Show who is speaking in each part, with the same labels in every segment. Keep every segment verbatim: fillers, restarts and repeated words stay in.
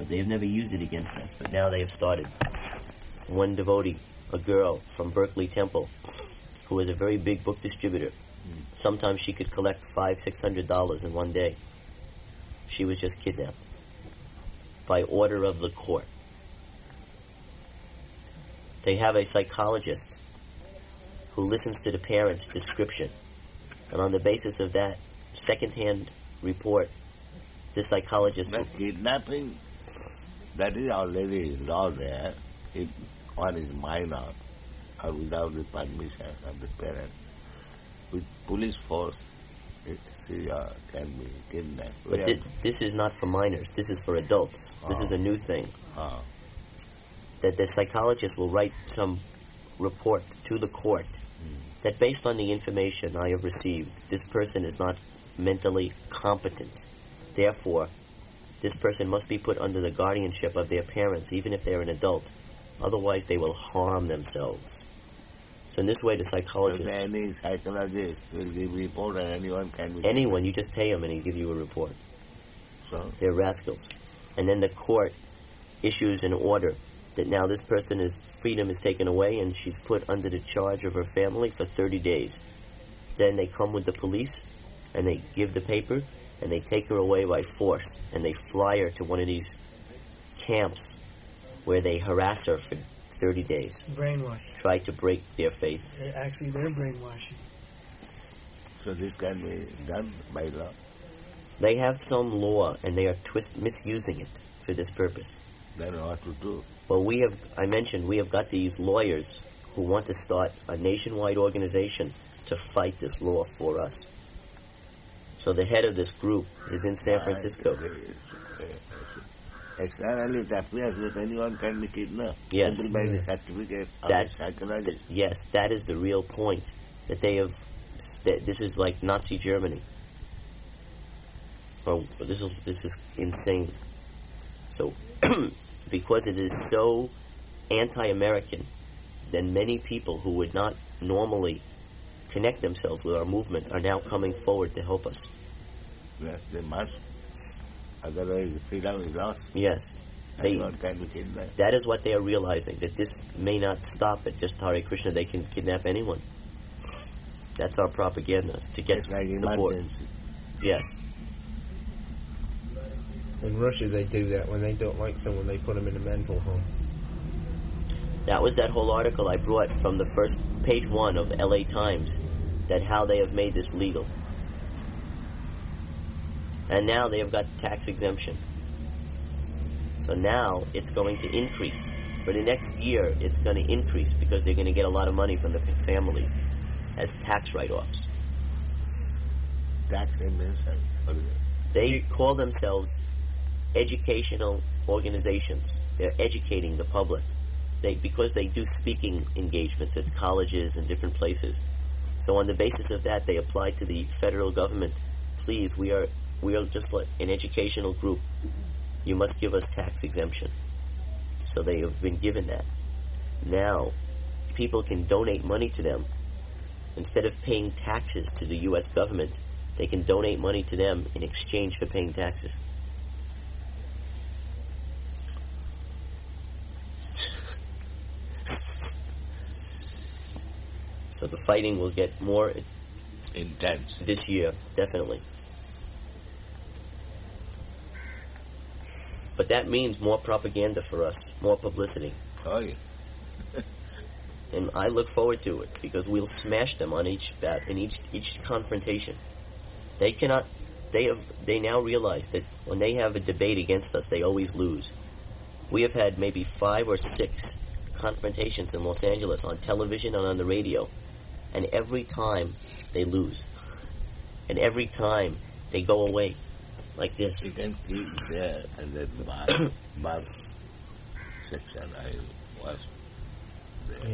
Speaker 1: but they have never used it against us. But now they have started. One devotee, a girl from Berkeley Temple, who is a very big book distributor. Mm. Sometimes she could collect five, six hundred dollars in one day. She was just kidnapped by order of the court. They have a psychologist who listens to the parents' description, and on the basis of that second-hand report, the psychologist...
Speaker 2: The kidnapping, that is already law there. If one is minor or without the permission of the parents, with police force, it, she uh, can be kidnapped.
Speaker 1: But thi- this is not for minors. This is for adults. Oh. This is a new thing.
Speaker 2: Oh.
Speaker 1: That the psychologist will write some report to the court mm. that based on the information I have received, this person is not mentally competent. Therefore, this person must be put under the guardianship of their parents, even if they're an adult. Otherwise, they will harm themselves. So in this way, the psychologist...
Speaker 2: So any psychologist will give a report and anyone can be...
Speaker 1: Anyone, you just pay them and he give you a report.
Speaker 2: So?
Speaker 1: They're rascals. And then the court issues an order that now this person's freedom is taken away and she's put under the charge of her family for thirty days. Then they come with the police and they give the paper and they take her away by force and they fly her to one of these camps where they harass her for thirty days.
Speaker 3: Brainwash.
Speaker 1: Try to break their faith.
Speaker 3: They're actually, they're brainwashing.
Speaker 2: So this can be done by law?
Speaker 1: They have some law and they are twist misusing it for this purpose.
Speaker 2: Then what to do?
Speaker 1: Well, we have, I mentioned, we have got these lawyers who want to start a nationwide organization to fight this law for us. So the head of this group is in San Francisco.
Speaker 2: Externally, it appears that anyone can be kidnapped.
Speaker 1: Yes.
Speaker 2: Simply by the certificate of
Speaker 1: That's,
Speaker 2: the psychologist.
Speaker 1: th- yes, that is the real point. That they have, that this is like Nazi Germany. Oh, this is this is insane. So, because it is so anti-American, then many people who would not normally connect themselves with our movement are now coming forward to help us.
Speaker 2: Yes, they must. Otherwise, freedom is lost.
Speaker 1: Yes. They,
Speaker 2: Anyone can be kidnapped.
Speaker 1: that is what they are realizing, that this may not stop at just Hare Krishna. They can kidnap anyone. That's our propaganda, is to get
Speaker 2: It's like
Speaker 1: support.
Speaker 2: emergency.
Speaker 1: Yes.
Speaker 4: In Russia, they do that. When they don't like someone, they put them in a mental home.
Speaker 1: That was that whole article I brought from the first page one of L A Times, that how they have made this legal. And now they have got tax exemption. So now it's going to increase. For the next year, it's going to increase because they're going to get a lot of money from the families as tax write-offs.
Speaker 2: Tax exemption.
Speaker 1: They call themselves educational organizations. They're educating the public. They because they do speaking engagements at colleges and different places. So on the basis of that, they apply to the federal government. Please, we are we are just like an educational group. You must give us tax exemption. So they have been given that. Now, people can donate money to them. Instead of paying taxes to the U S government, they can donate money to them in exchange for paying taxes. So the fighting will get more
Speaker 2: intense
Speaker 1: this year, definitely. But that means more propaganda for us, more publicity.
Speaker 2: Oh, yeah.
Speaker 1: And I look forward to it because we'll smash them on each bat in each each confrontation. They cannot. They have. They now realize that when they have a debate against us, they always lose. We have had maybe five or six confrontations in Los Angeles on television and on the radio, and every time they lose, and every time they go away, like this.
Speaker 2: You can keep there and then bar, bar section. I was there.
Speaker 4: Yeah.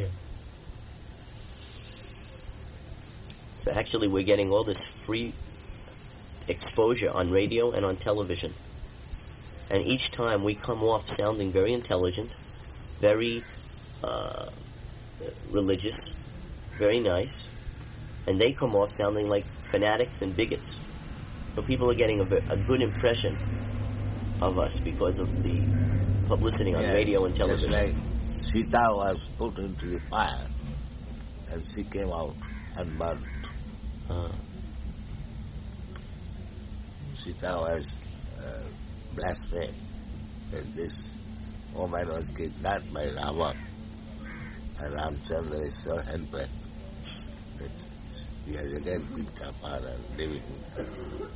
Speaker 1: So actually, we're getting all this free exposure on radio and on television. And each time we come off sounding very intelligent, very uh, religious, very nice, and they come off sounding like fanatics and bigots. So people are getting a, a good impression of us because of the publicity on
Speaker 2: Yeah,
Speaker 1: radio and television.
Speaker 2: Just like Sita was put into the fire and she came out unburnt.
Speaker 1: Uh,
Speaker 2: Sita was uh, blasphemed that this woman was kidnapped by Rama, and Ramchandra is so handpicked that he has again picked up her and living with her.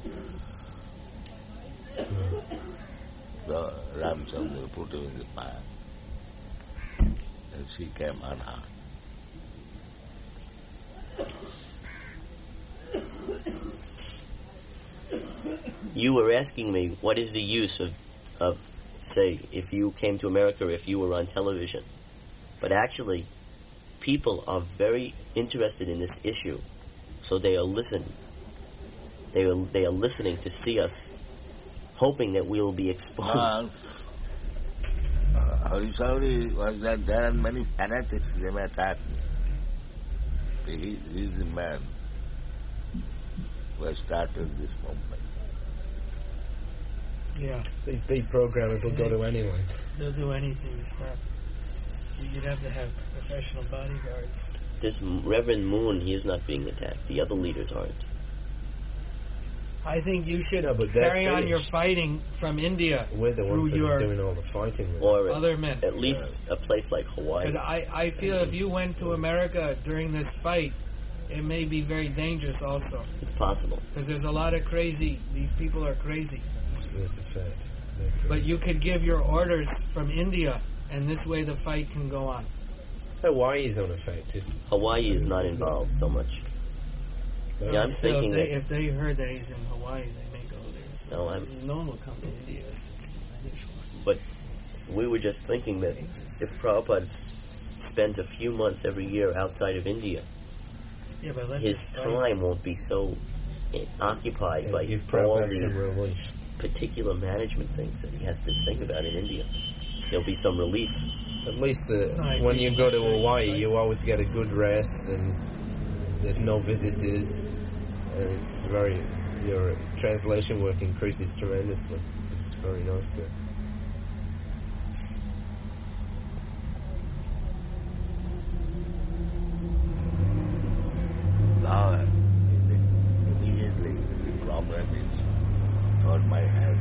Speaker 2: So Ramchandra put him in the fire and she came unharmed.
Speaker 1: you were asking me what is the use of, of, say, if you came to America, if you were on television. But actually, people are very interested in this issue, so they are listening. They are, they are listening to see us, hoping that we will be exposed.
Speaker 2: Uh, uh, Harisauri was that there are many fanatics they may attack me. He, he is the man who has started this movement.
Speaker 3: Yeah,
Speaker 4: The deprogrammers will go to anyone.
Speaker 3: they'll do anything to stop. You'd have to have professional bodyguards.
Speaker 1: This Reverend Moon, he is not being attacked. The other leaders aren't.
Speaker 3: I think you should
Speaker 4: No, but they're
Speaker 3: carry on your
Speaker 4: finished.
Speaker 3: fighting from India
Speaker 4: We're the
Speaker 3: through
Speaker 4: ones that
Speaker 3: your
Speaker 4: are doing all the fighting with
Speaker 1: Or
Speaker 3: other men.
Speaker 1: at least a place like Hawaii.
Speaker 3: Because I, I feel if you went to America during this fight, it may be very dangerous also.
Speaker 1: It's possible.
Speaker 3: Because there's a lot of crazy, these people are crazy.
Speaker 4: So that's a fact. They're
Speaker 3: But
Speaker 4: crazy.
Speaker 3: you could give your orders from India, and this way the fight can go on.
Speaker 4: Hawaii is unaffected.
Speaker 1: Hawaii is not involved so much. See, I'm
Speaker 3: Still,
Speaker 1: thinking
Speaker 3: if they,
Speaker 1: that-
Speaker 3: if they heard that he's in Hawaii, they may go there. So
Speaker 1: No, I'm-
Speaker 3: no one will come to India.
Speaker 1: We were just thinking that if Prabhupada spends a few months every year outside of India,
Speaker 3: Yeah, but let
Speaker 1: his
Speaker 3: this fight-
Speaker 1: time won't be so eh, occupied
Speaker 4: Yeah,
Speaker 1: by
Speaker 4: give
Speaker 1: all
Speaker 4: Prabhupada some
Speaker 1: the
Speaker 4: relief.
Speaker 1: particular management things that he has to think about in India. There'll be some relief.
Speaker 4: At least uh,
Speaker 3: No, I
Speaker 4: when
Speaker 3: agree.
Speaker 4: you go to Hawaii, you always get a good rest, and there's no visitors, and it's very your translation work increases tremendously. It's very nice there.
Speaker 2: Now, uh, immediately the problem is on my health.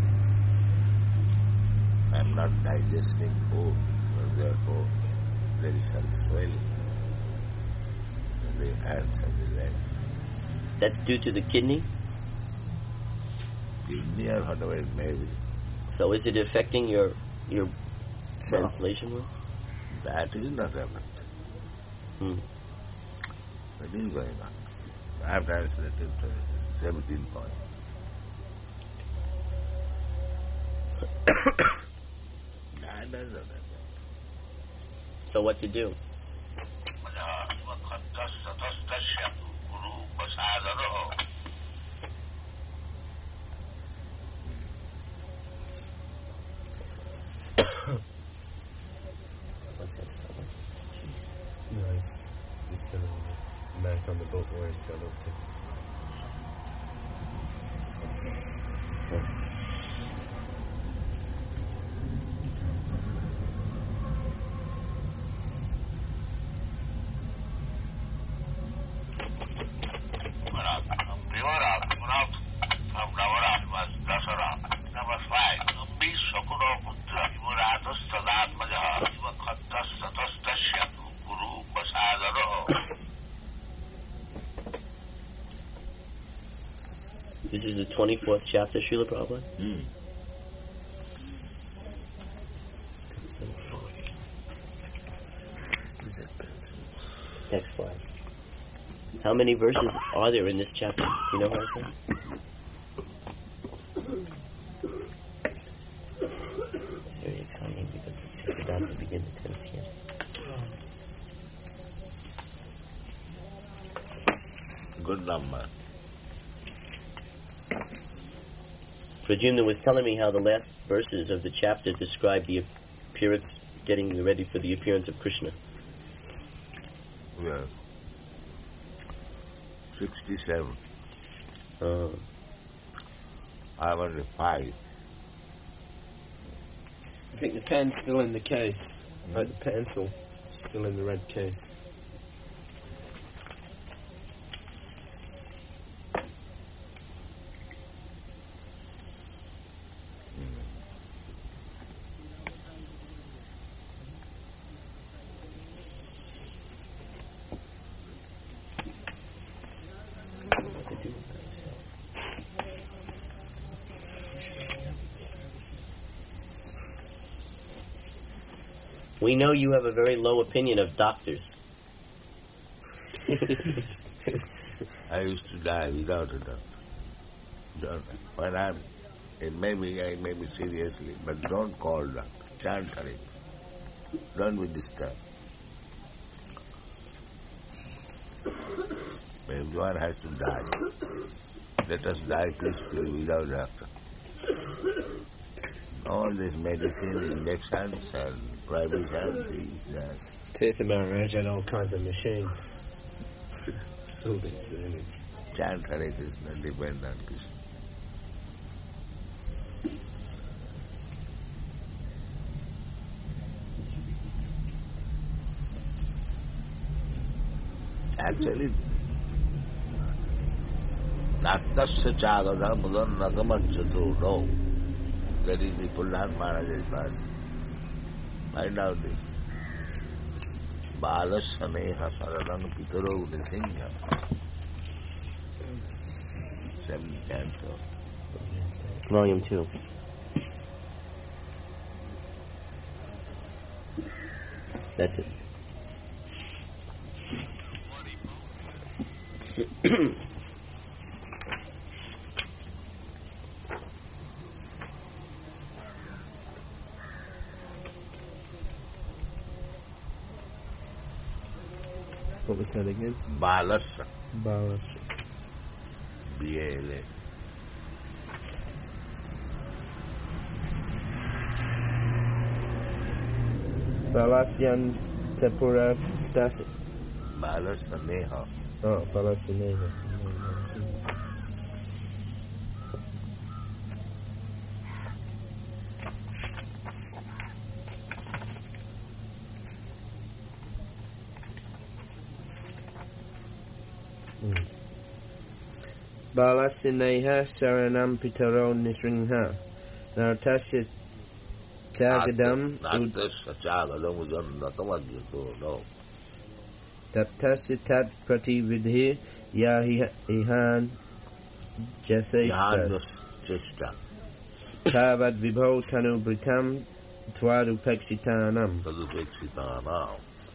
Speaker 2: I'm not digesting food, so therefore there is some swelling in the hands and the legs.
Speaker 1: That's due to the kidney.
Speaker 2: Kidney or whatever it may be.
Speaker 1: So is it affecting your your translation work?
Speaker 2: That is not affected.
Speaker 1: Hmm.
Speaker 2: That is going on. I have translated to seventeen points. That does not affect.
Speaker 1: So what to do? What's that stuff?
Speaker 4: Nice. Just a mark on the book where it's got up to.
Speaker 1: This is the twenty-fourth chapter, Srila Prabhupada?
Speaker 2: Hmm.
Speaker 1: Text five. How many verses are there in this chapter? You know what I'm saying? It's very exciting because it's just about to begin the tenth year.
Speaker 2: Good number.
Speaker 1: Pradyumna was telling me how the last verses of the chapter describe the appearance, getting ready for the appearance of Krishna.
Speaker 2: Yeah. sixty-seven.
Speaker 1: Uh,
Speaker 2: I was a five.
Speaker 4: I think the pen's still in the case. Like the pencil, still in the red case.
Speaker 1: We know you have a very low opinion of doctors.
Speaker 2: I used to die without a doctor. Don't, when I'm, it may be, I may be seriously, but don't call doctor. Chant Hare. Don't be disturbed. Everyone has to die. Let us die peacefully without doctor. All this medicine, injections, and prohibition, these, that.
Speaker 4: Tirtha Maharaj had all kinds of machines. Still didn't say anything.
Speaker 2: Chant Hare Krishna, depend on Krishna. Actually, Nattasya Chagada Mudan Natamajjatu, no. That is the Pullan Maharaj's verse. Find out this. Balasya Neha Saranang Pitaro Nisingha. Seven canto.
Speaker 1: Volume two. That's it.
Speaker 4: What was that again?
Speaker 2: Balasya.
Speaker 4: Balas.
Speaker 2: B A L A.
Speaker 4: Balasyan Tapura Stasi.
Speaker 2: Balasya Neha.
Speaker 4: Oh, Balasyaneva. Balasineha Saranam Pitaro Nisringha Nartasya Chagadam
Speaker 2: Nattasya Chagadam Udan Natamajjatu, no.
Speaker 4: Taptasya Tat Pratividhi Yahihan Jasestas
Speaker 2: Cheshta.
Speaker 4: Tavad Vibho Tanu Britam Twadu Pekshitanam.
Speaker 2: Tadupeksitana.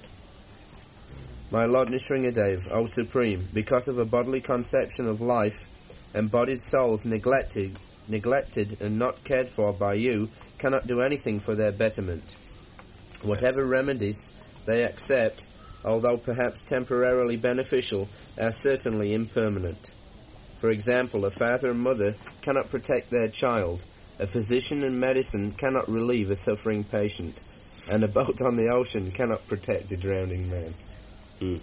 Speaker 4: My Lord Nisringadev, O Supreme, because of a bodily conception of life, embodied souls neglected, neglected and not cared for by you cannot do anything for their betterment. Whatever remedies they accept, although perhaps temporarily beneficial, are certainly impermanent. For example, a father and mother cannot protect their child, a physician and medicine cannot relieve a suffering patient, and a boat on the ocean cannot protect a drowning man.
Speaker 1: Mm.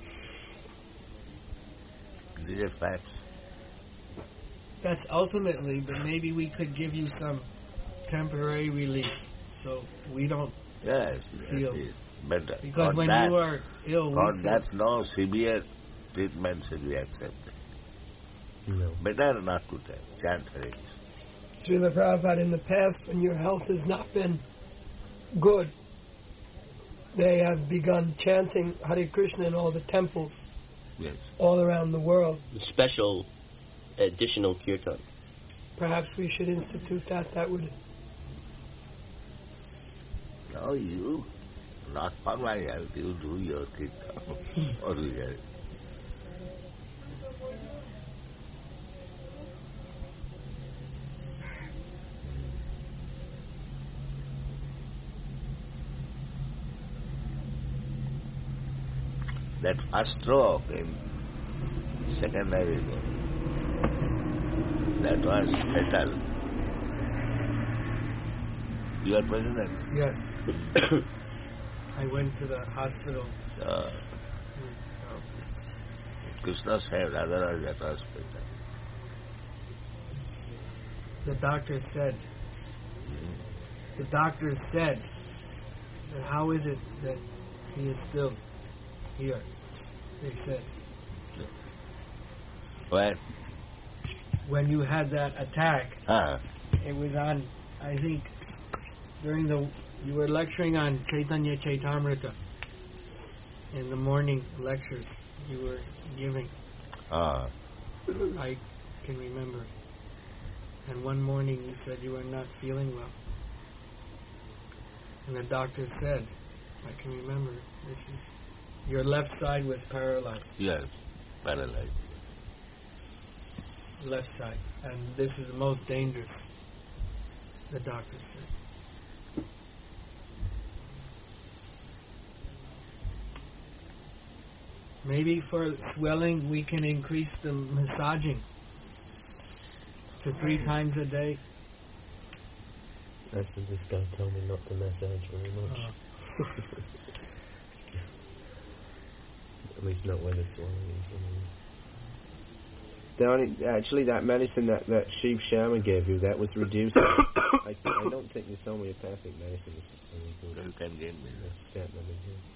Speaker 2: These are facts.
Speaker 3: That's ultimately, but maybe we could give you some temporary relief, so we don't
Speaker 2: Yes,
Speaker 3: feel.
Speaker 2: yes, better.
Speaker 3: Because
Speaker 2: For
Speaker 3: when
Speaker 2: that,
Speaker 3: you are ill, we
Speaker 2: for
Speaker 3: feel.
Speaker 2: that no severe treatment should be accepted.
Speaker 4: No.
Speaker 2: Better not to tell. Chant Hare Krishna.
Speaker 5: Srila Prabhupada, in the past, when your health has not been good, they have begun chanting Hare Krishna in all the temples
Speaker 2: Yes.
Speaker 5: all around the world.
Speaker 1: Special additional kirtan.
Speaker 5: Perhaps we should institute that. That would.
Speaker 2: No, you, not for my health, you do your kirtan. Or you get it. That first stroke in secondary one, that was fatal. You are president.
Speaker 3: Yes. I went to the hospital.
Speaker 2: Uh,
Speaker 3: With, um,
Speaker 2: Krishna saved, otherwise that was fatal.
Speaker 3: the doctor said the doctors said that how is it that he is still here? They said,
Speaker 2: Where?
Speaker 3: when you had that attack,
Speaker 2: Ah,
Speaker 3: it was on, I think, during the, you were lecturing on Chaitanya Chaitamrita in the morning lectures you were giving.
Speaker 2: ah.
Speaker 3: I can remember. And one morning you said you were not feeling well. And the doctor said, I can remember, this is, your left side was paralyzed.
Speaker 2: Yes, paralyzed.
Speaker 3: Left side. And this is the most dangerous, the doctor said. Maybe for swelling we can increase the massaging to three times a day.
Speaker 4: Actually, this guy told me not to massage very much.
Speaker 3: Oh.
Speaker 4: At least not where the swelling is. The only, actually, that medicine that, that Shiv Sharma gave you, that was reducing. I, I don't think this homeopathic medicine is any good.
Speaker 2: You can give me that.
Speaker 4: Stamp them in here.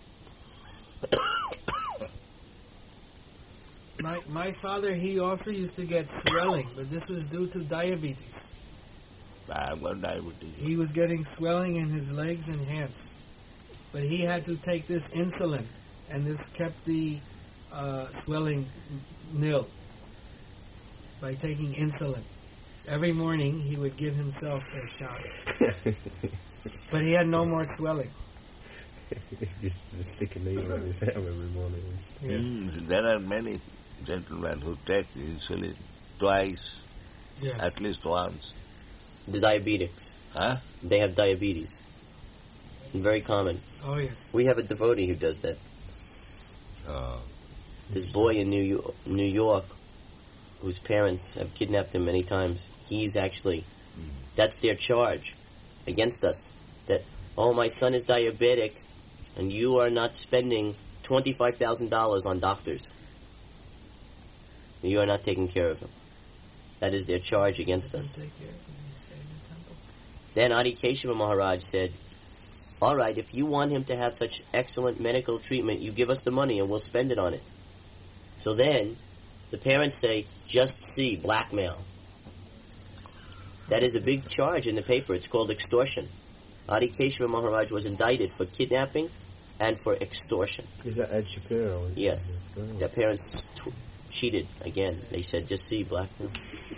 Speaker 3: My my father, he also used to get swelling, but this was due to diabetes.
Speaker 2: I've got diabetes.
Speaker 3: He was getting swelling in his legs and hands. But he had to take this insulin, and this kept the uh, swelling nil by taking insulin. Every morning he would give himself a shot. But he had no more swelling.
Speaker 4: Just stick a needle in his arm every morning. And st-
Speaker 3: Yeah.
Speaker 2: Mm, there are many gentlemen who take insulin twice,
Speaker 3: Yes.
Speaker 2: at least once.
Speaker 1: The diabetics.
Speaker 2: Huh?
Speaker 1: They have diabetes. Very common.
Speaker 3: Oh, yes.
Speaker 1: We have a devotee who does that.
Speaker 2: Oh.
Speaker 1: This boy in New York, New York, whose parents have kidnapped him many times, he's actually, that's their charge against us. That, oh, my son is diabetic, and you are not spending twenty-five thousand dollars on doctors. You are not taking care of him. That is their charge against us.
Speaker 3: Take care of him and stay in the temple.
Speaker 1: Then Adi Keshava Maharaj said, all right, if you want him to have such excellent medical treatment, you give us the money and we'll spend it on it. So then, the parents say, just see, blackmail. That is a big charge in the paper. It's called extortion. Adi Keshava Maharaj was indicted for kidnapping and for extortion.
Speaker 4: Is that Ed Shapiro?
Speaker 1: Yes.
Speaker 4: Oh.
Speaker 1: Their parents t- cheated again. They said, just see, blackmail.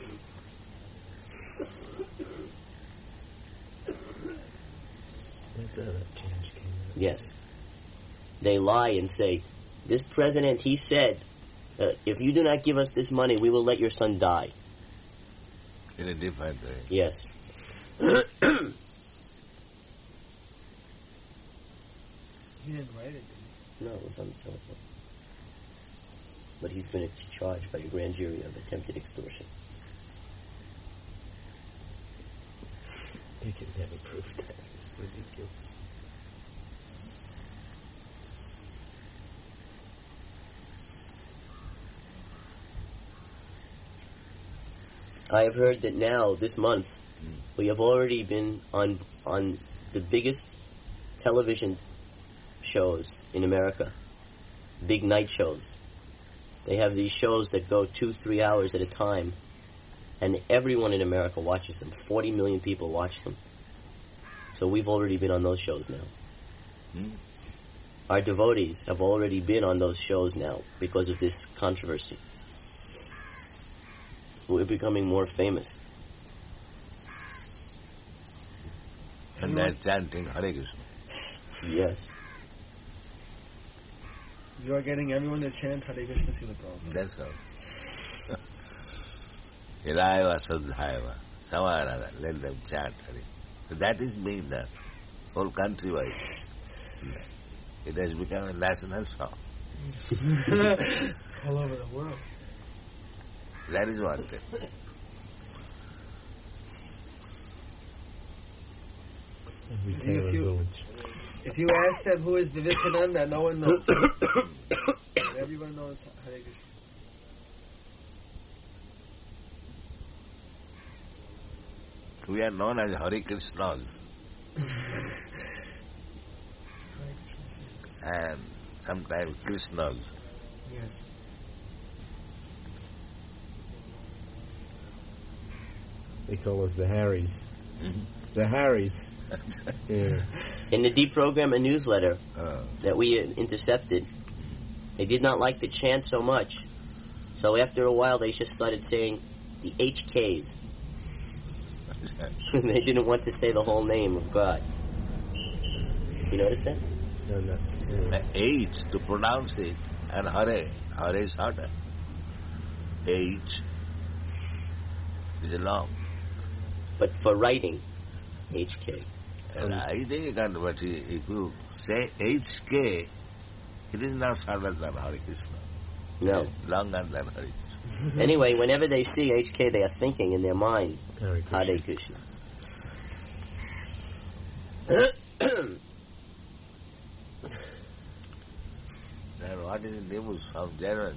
Speaker 4: That's how that change came out.
Speaker 1: Yes. They lie and say, this president, he said, uh, if you do not give us this money, we will let your son die.
Speaker 2: In a different way.
Speaker 1: Yes.
Speaker 3: He didn't write it, did
Speaker 1: No, it was on the telephone. But he's been charged by a grand jury of attempted extortion.
Speaker 4: You can never prove that. It's ridiculous.
Speaker 1: I have heard that now, this month, we have already been on on the biggest television shows in America. Big night shows. They have these shows that go two, three hours at a time, and everyone in America watches them. Forty million people watch them. So we've already been on those shows now.
Speaker 2: Hmm?
Speaker 1: Our devotees have already been on those shows now because of this controversy. We're becoming more famous.
Speaker 2: And they're chanting Hare Krishna.
Speaker 1: Yes.
Speaker 3: You are getting everyone to chant Hare Krishna Srila Prabhupada.
Speaker 2: That's all. Yadaiva Sadhaiva. Samarada. Let them chant Hare. So that is being done. Whole country wide. It has become a national song.
Speaker 3: All over the world.
Speaker 2: That is one thing.
Speaker 4: Every
Speaker 3: If
Speaker 4: Taylor
Speaker 3: you-
Speaker 4: village.
Speaker 3: If you ask them who is Vivekananda, no one knows. Everyone knows Hare Krishna.
Speaker 2: We are known as Hare Krishnas.
Speaker 3: Hare Krishna Santas.
Speaker 2: and sometimes Krishnas.
Speaker 3: Yes.
Speaker 4: They call us the Harrys. The Harrys. Yeah.
Speaker 1: In the deprogram a newsletter
Speaker 2: Uh,
Speaker 1: that we uh, intercepted, they did not like the chant so much. So after a while, they just started saying the H Ks. They didn't want to say the whole name of God. You notice that?
Speaker 4: No, no. Yeah.
Speaker 2: the H to pronounce it, and Hare. Hare is harder. H is long.
Speaker 1: But for writing, H K.
Speaker 2: And I think you can, but if you say H K, it is not shorter than Hare Krishna.
Speaker 1: No.
Speaker 2: Longer than Hare Krishna.
Speaker 1: Anyway, whenever they see H K, they are thinking in their mind,
Speaker 4: Hare Krishna.
Speaker 1: Hare Krishna.
Speaker 2: And what is the news from Germany?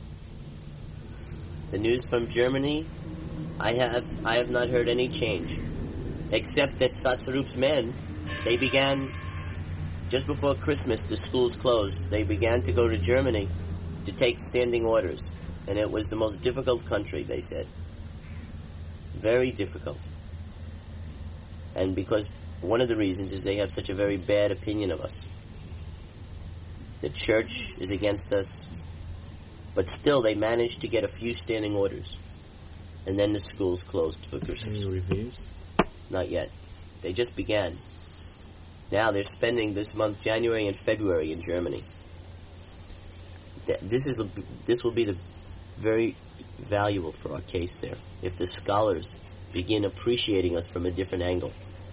Speaker 1: The news from Germany, I have I have not heard any change, except that Satsarup's men, they began just before Christmas. The schools closed. They began to go to Germany to take standing orders, and it was the most difficult country. They said, very difficult, and because one of the reasons is they have such a very bad opinion of us. The church is against us. But still, they managed to get a few standing orders. And then the schools closed for Christmas.
Speaker 4: Any reviews?
Speaker 1: Not yet. They just began. Now they're spending this month, January and February, in Germany. Th- This is the, this will be the very valuable for our case there, if the scholars begin appreciating us from a different angle.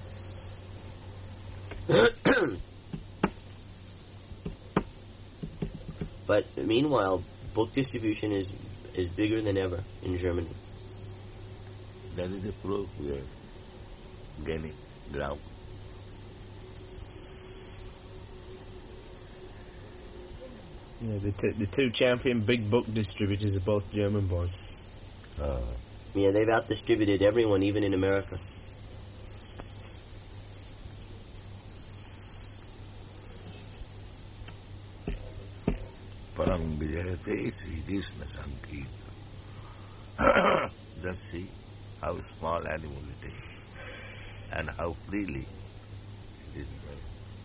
Speaker 1: But meanwhile, book distribution is is bigger than ever in Germany.
Speaker 2: That is the proof we are gaining ground.
Speaker 4: Yeah, the, t- the two champion big book distributors are both German boys.
Speaker 2: Uh,
Speaker 1: Yeah, they've out-distributed everyone, even in America.
Speaker 2: Parang Vijayate Sri Krishna Sankirtan. Just see how small animal it is and how freely it is made.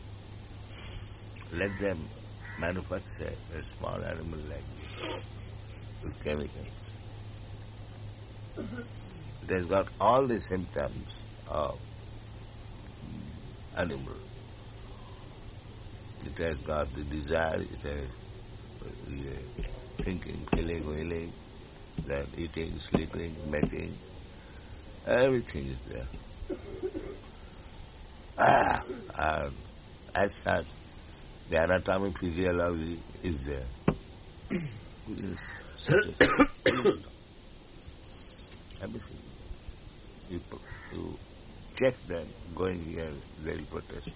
Speaker 2: Let them manufacture a small animal like this with chemicals. It has got all the symptoms of animal. It has got the desire, it has uh, thinking, feeling, willing, then eating, sleeping, mating, everything is there. Ah, and as such, the anatomy, physiology is there. It is such a everything. You, you check them going here, they will protest.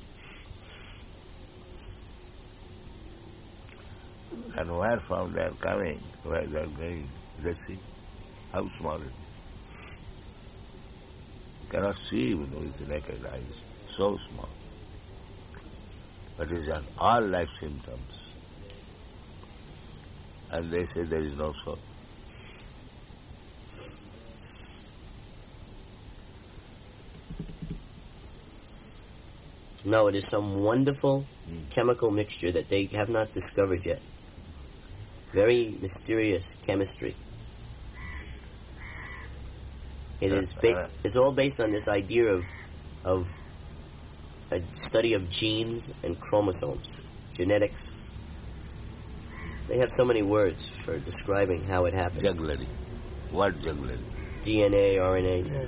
Speaker 2: And where from they are coming, where they are going, they see how small it is. You cannot see even with the naked eyes, so small. But it is an all life symptoms. And they say there is no soul.
Speaker 1: No, it is some wonderful
Speaker 2: Mm.
Speaker 1: chemical mixture that they have not discovered yet. Very mysterious chemistry. It
Speaker 2: Yeah,
Speaker 1: is ba-
Speaker 2: uh,
Speaker 1: it's all based on this idea of of a study of genes and chromosomes, genetics. They have so many words for describing how it happens.
Speaker 2: Jugglery. What jugglery?
Speaker 1: D N A, R N A.
Speaker 5: Yeah,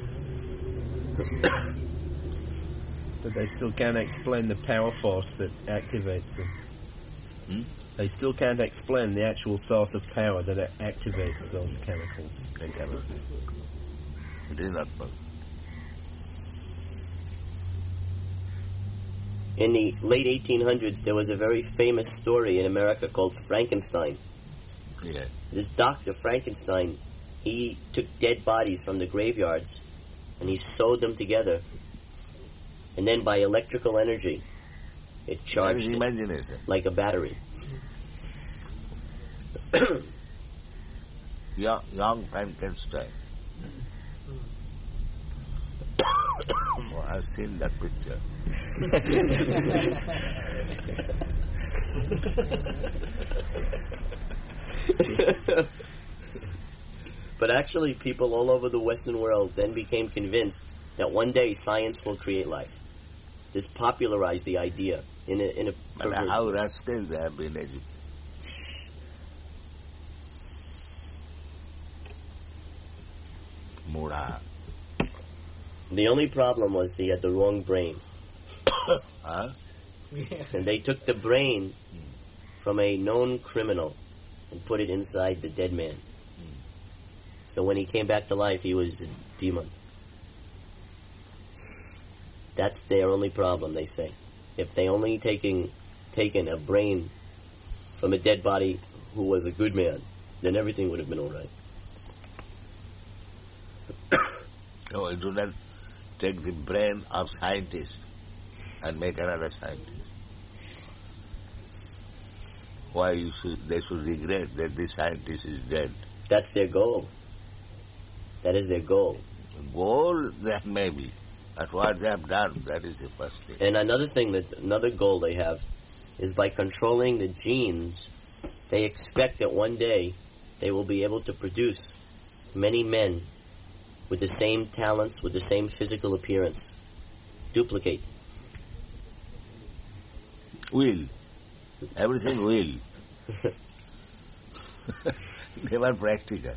Speaker 4: But they still can't explain the power force that activates them.
Speaker 2: Hmm?
Speaker 4: They still can't explain the actual source of power that activates those chemicals.
Speaker 2: They cannot. It is not possible.
Speaker 1: In the late eighteen hundreds, there was a very famous story in America called Frankenstein.
Speaker 2: Yeah.
Speaker 1: This Doctor Frankenstein, he took dead bodies from the graveyards and he sewed them together and then by electrical energy, it
Speaker 2: That
Speaker 1: charged
Speaker 2: is
Speaker 1: it
Speaker 2: imagination.
Speaker 1: like a battery.
Speaker 2: Young, young Frankenstein. Oh, I've seen that picture.
Speaker 1: But actually, people all over the Western world then became convinced that one day science will create life. This popularized the idea in a in a.
Speaker 2: But
Speaker 1: perver-
Speaker 2: how rascals they have been educated. Mura.
Speaker 1: The only problem was he had the wrong brain,
Speaker 2: Huh?
Speaker 3: Yeah.
Speaker 1: and they took the brain from a known criminal and put it inside the dead man. So when he came back to life, he was a demon. That's their only problem, they say. If they only taking taken a brain from a dead body who was a good man, then everything would have been all right.
Speaker 2: No, you do not take the brain of scientist and make another scientist. Why you should, they should regret that the scientist is dead.
Speaker 1: That's their goal. That is their goal.
Speaker 2: Goal, that may be. But what they have done, that is the first thing.
Speaker 1: And another thing that another goal they have is by controlling the genes, they expect that one day they will be able to produce many men with the same talents, with the same physical appearance. Duplicate.
Speaker 2: Will. Everything will. Never practical.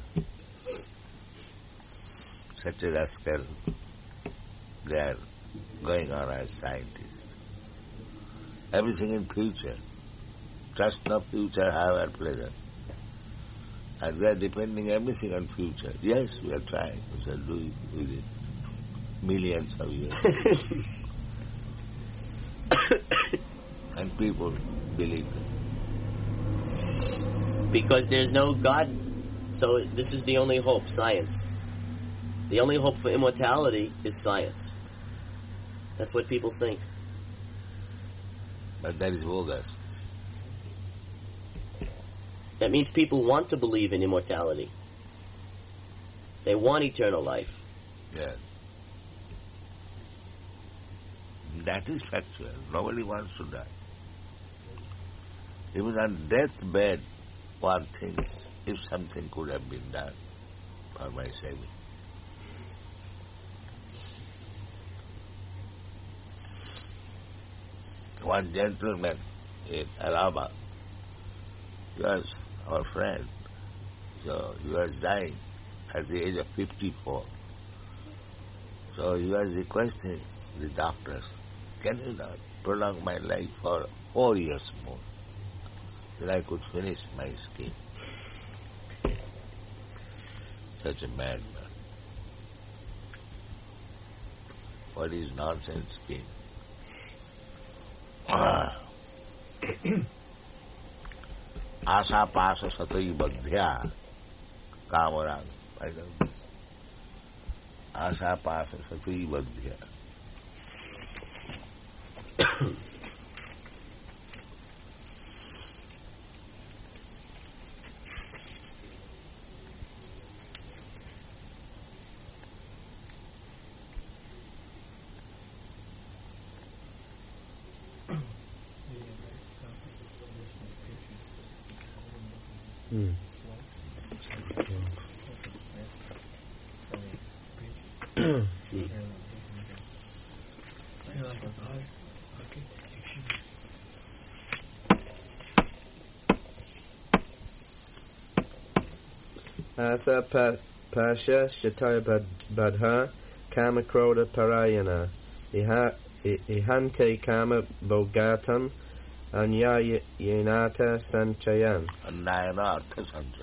Speaker 2: Such a rascal. They are going on as scientists. Everything in future. Trust no future, however pleasant. And they are depending everything on future. Yes, we are trying. We shall do it within millions of years. And people believe it.
Speaker 1: Because there's no God, so this is the only hope, science. The only hope for immortality is science. That's what people think.
Speaker 2: But that is bogus.
Speaker 1: That means people want to believe in immortality. They want eternal life.
Speaker 2: Yes. That is factual. Nobody wants to die. Even on deathbed, one thinks if something could have been done for my saving. One gentleman in Allahabad, he was our friend, so he was dying at the age of fifty-four. So he was requesting the doctors, can you not prolong my life for four years more, till I could finish my scheme? Such a madman. What is nonsense scheme? Asa pasa satoi badhya kamarang. I don't know. Asa pasa satoi badhya.
Speaker 4: Hmm. Asa pa- Pasha Shataya Bad- Badha Kama Kroda Parayana Iha- I- Ihante Kama Bogatam Anya Yenata Sanchayan.
Speaker 2: Nayana Artha Sanchaya.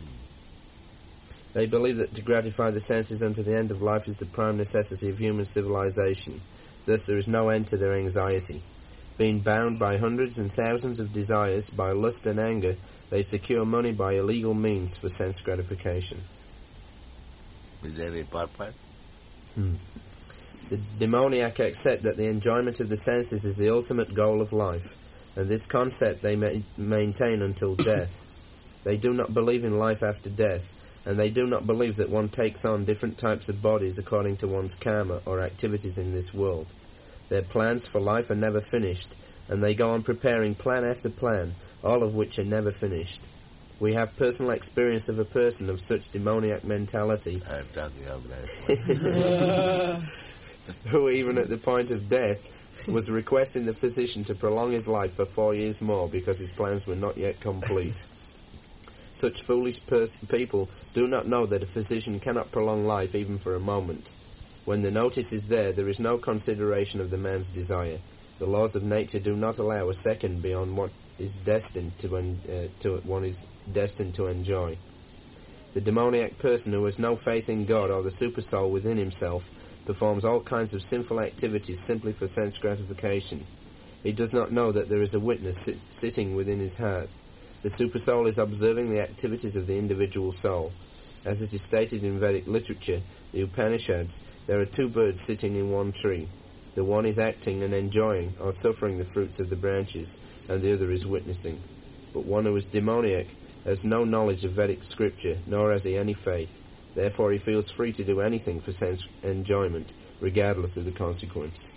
Speaker 4: They believe that to gratify the senses unto the end of life is the prime necessity of human civilization. Thus there is no end to their anxiety. Being bound by hundreds and thousands of desires, by lust and anger, they secure money by illegal means for sense gratification.
Speaker 2: Is there any purpose?
Speaker 4: Hmm. The demoniac accept that the enjoyment of the senses is the ultimate goal of life, and this concept they ma- maintain until death. They do not believe in life after death, and they do not believe that one takes on different types of bodies according to one's karma or activities in this world. Their plans for life are never finished, and they go on preparing plan after plan, all of which are never finished. We have personal experience of a person of such demoniac mentality
Speaker 2: I'm talking of that.
Speaker 4: who, even at the point of death, was requesting the physician to prolong his life for four years more because his plans were not yet complete. Such foolish pers- people do not know that a physician cannot prolong life even for a moment. When the notice is there, there is no consideration of the man's desire. The laws of nature do not allow a second beyond what is destined to, en- uh, to one is destined to enjoy. The demoniac person who has no faith in God or the supersoul within himself performs all kinds of sinful activities simply for sense gratification. He does not know that there is a witness sit- sitting within his heart. The supersoul is observing the activities of the individual soul. As it is stated in Vedic literature, the Upanishads, there are two birds sitting in one tree. The one is acting and enjoying or suffering the fruits of the branches, and the other is witnessing. But one who is demoniac has no knowledge of Vedic scripture, nor has he any faith. Therefore he feels free to do anything for sense enjoyment, regardless of the consequence.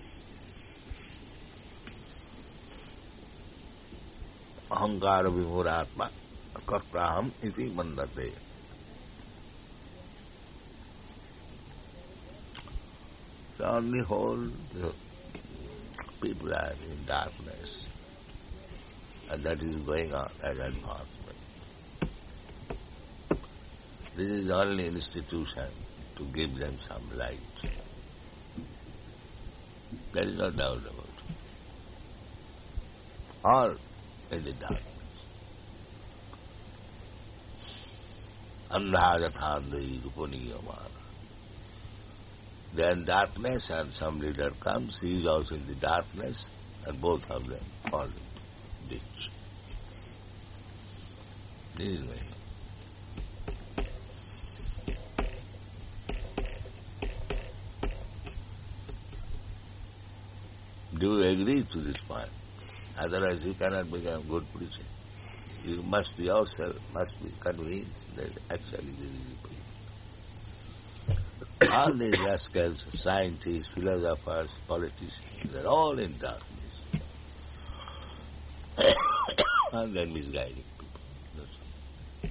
Speaker 2: Ahankara vimuratma kartaham iti mandate. So on the whole, the people are in darkness, and that is going on as advancement. This is only institution to give them some light. There is no doubt about it. All in the darkness. Andhajathandai rupaniyamana. They are in darkness, and some leader comes, he is also in the darkness, and both of them fall into ditch. This is my Do you agree to this point? Otherwise you cannot become a good preacher. You must be yourself, must be convinced that actually there is a people. All these rascals, scientists, philosophers, politicians, they're all in darkness. And they're misguiding people. That's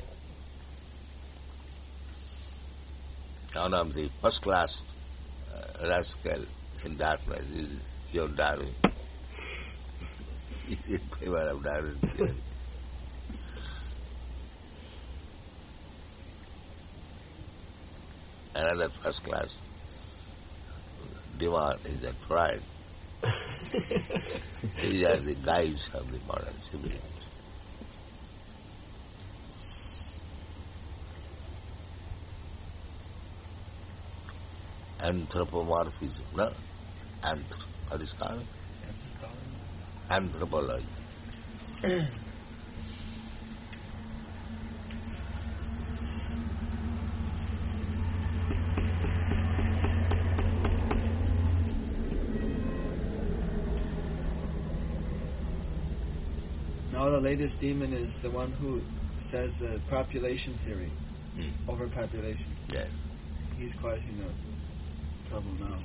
Speaker 2: all. One of the first class uh, rascal in darkness is your Darwin. He's in favor of Darwin's theory. Another first class demand is that Freud. These are the guides of the modern civilization. Anthropomorphism, no? Anthrop. What is called? Anthropology.
Speaker 3: Now the latest demon is the one who says the population theory,
Speaker 2: Hmm.
Speaker 3: overpopulation.
Speaker 2: Yes.
Speaker 3: He's causing the trouble now.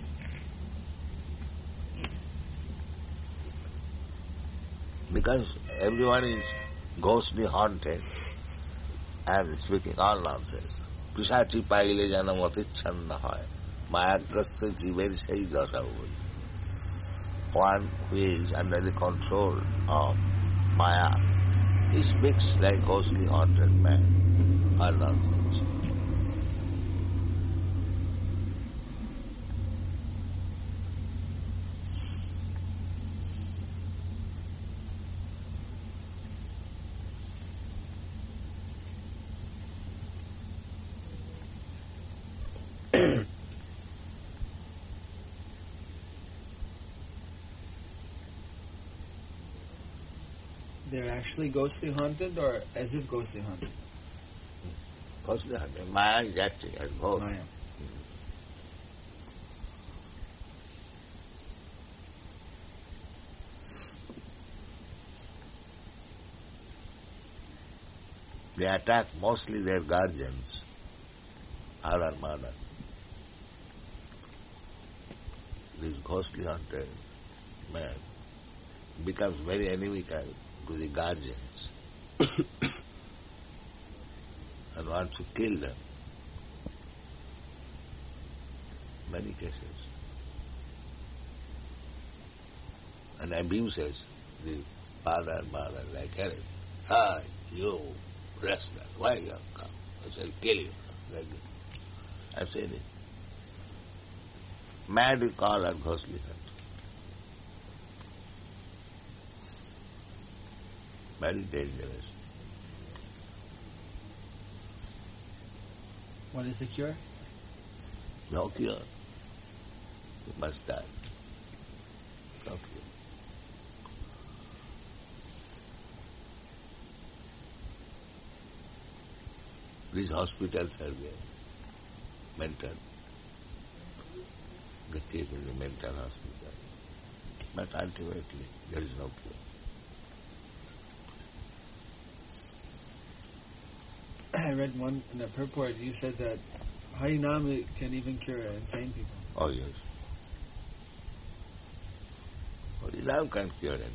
Speaker 2: Because everyone is ghostly haunted and speaking all nonsense. Pisati paile jana mati channa hoy. Mayagrasta jiver sei dasa hoy. One who is under the control of Maya, he speaks like ghostly haunted man. All nonsense.
Speaker 3: They're actually ghostly haunted, or as if ghostly haunted?
Speaker 2: Ghostly haunted. Maya is acting as ghost.
Speaker 3: Maya.
Speaker 2: They attack mostly their guardians, father, mother. This ghostly haunted man becomes very inimical to the guardians and wants to kill them. Many cases. And abuses the father and mother like hell. Ah, you rascal, why you have come? I shall kill you. Like that. I've seen it. Mad we call and ghostly hunt. Very dangerous.
Speaker 6: What is the cure?
Speaker 2: No cure. You must die. No cure. These hospitals are there. Mental. The case in the mental hospital. But ultimately, there is no cure.
Speaker 6: I read one in the purport, you said that Harinam can even cure insane people.
Speaker 2: Oh, yes. Harinam can't cure anything.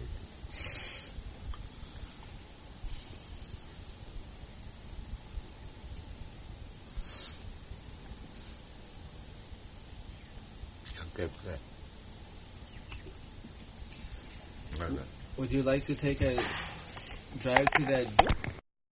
Speaker 2: Okay,
Speaker 6: Would you like to take a drive to that